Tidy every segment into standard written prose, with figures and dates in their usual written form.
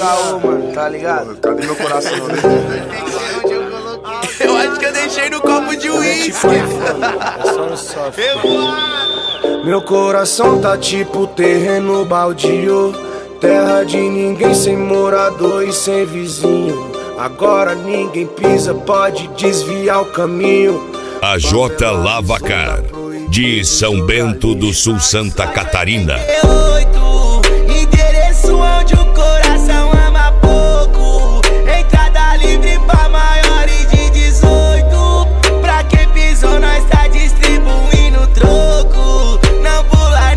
caô, mano, tá ligado? Cadê meu coração? Eu acho que eu deixei no copo de uísque. É só no soft. Meu coração tá tipo terreno baldio, terra de ninguém, sem morador e sem vizinho. Agora ninguém pisa, pode desviar o caminho. A J Lavacar, de São Bento do Sul, Santa Catarina. Endereço onde o coração ama pouco. Entrada livre pra maiores de 18. Pra quem pisou, nós tá distribuindo troco. Não pula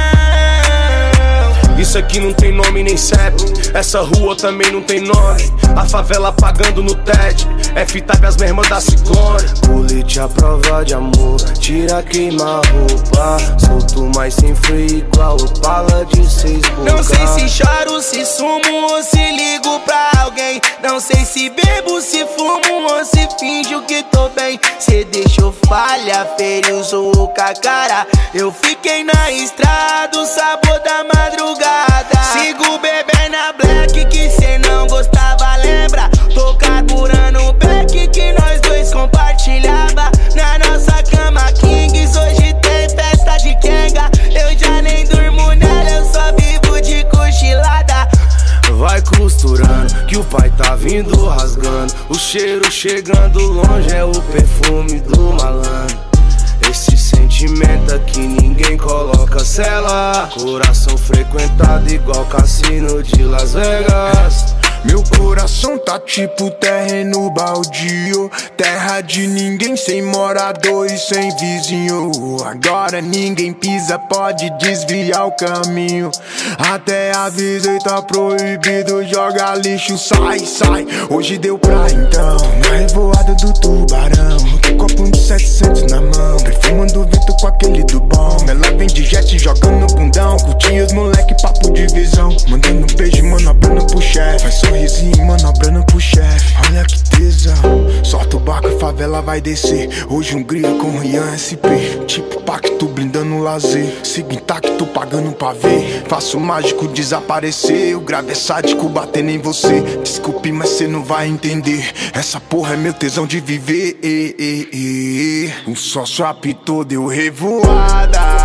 não. Isso aqui não tem nome nem CEP, essa rua também não tem nome. A favela pagando no TED, F-Type as mermas da Ciclone. Colete à prova de amor, tira, queima a roupa. Solto, mas sem freio, igual Opala de 6 bocas. Não sei se choro, se sumo ou se ligo pra alguém. Não sei se bebo, se fumo ou se finjo que tô bem. Cê deixou falha, feriu, zoou com a cara. Eu fiquei na estrada, o sabor da madrugada. Sigo bebendo na black que cê não gostava, lembra? Tô carburando o beck que nós dois compartilhava. Na nossa cama Kings, hoje tem festa de Kenga. Eu já nem durmo nela, eu só vivo de cochilada. Vai costurando, que o pai tá vindo rasgando. O cheiro chegando longe é o perfume do malandro. Esse sentimento aqui ninguém coloca cela. Coração frequentado igual cassino de Las Vegas. Meu coração tá tipo terreno baldio, terra de ninguém, sem morador e sem vizinho. Agora ninguém pisa, pode desviar o caminho. Até avisei, tá proibido, joga lixo, sai, sai. Hoje deu pra então, na revoada do tubarão. Com copo de 700 na mão, perfumando o vento com aquele do bom. Ela vem de jet jogando no bundão, curtia os moleque, papo de visão. Mandando um beijo, manobrando pro chefe. Sorrisinho, manobrando pro chefe. Olha que tesão. Sorta o barco, a favela vai descer. Hoje um grilo com Rian SP. Tipo pacto, blindando o lazer. Sigo intacto, pagando pra ver. Faço o mágico desaparecer. O grave é sádico, batendo em você. Desculpe, mas cê não vai entender. Essa porra é meu tesão de viver. O sócio apitou, deu revoada.